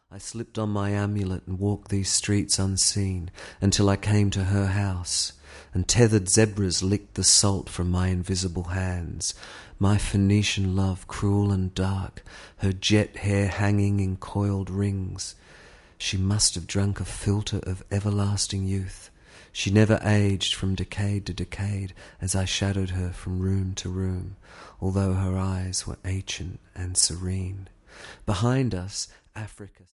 I slipped on my amulet and walked these streets unseen until I came to her house, and tethered zebras licked the salt from my invisible hands. My Phoenician love, cruel and dark, her jet hair hanging in coiled rings. She must have drunk a filter of everlasting youth. She never aged from decade to decade as I shadowed her from room to room, although her eyes were ancient and serene. Behind us, Africa